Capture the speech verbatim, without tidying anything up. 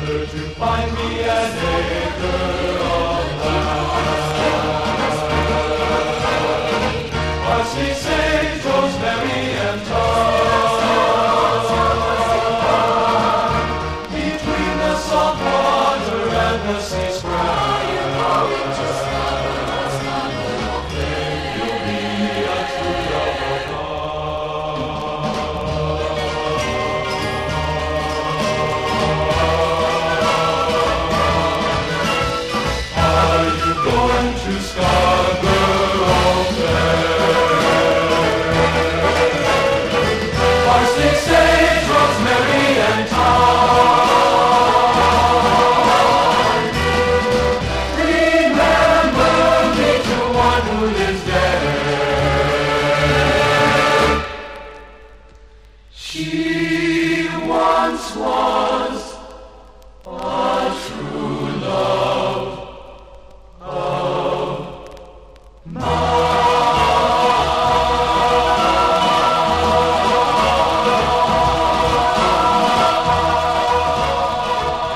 order to find me an acre of land. Parsley, sage, rosemary, and thyme, between the salt water and the sea.